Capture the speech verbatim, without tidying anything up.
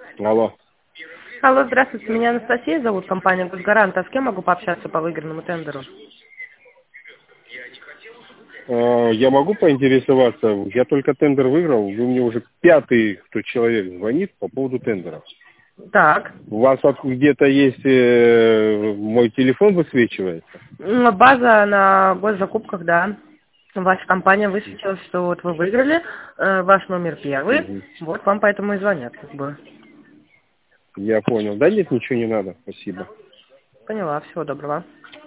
Алло. Алло, здравствуйте, меня Анастасия зовут, компания «Госгарант». А с кем могу пообщаться по выигранному тендеру? Э, Я могу поинтересоваться? Я только тендер выиграл. Вы мне уже пятый кто человек звонит по поводу тендера. Так, У вас вот где-то есть э, мой телефон высвечивается? м, база на госзакупках, да. Ваша компания высветила, что вот вы выиграли, э, ваш номер первый, Мгм. вот вам поэтому и звонят, как бы. Я понял. Да нет, ничего не надо. Спасибо. Поняла, всего доброго.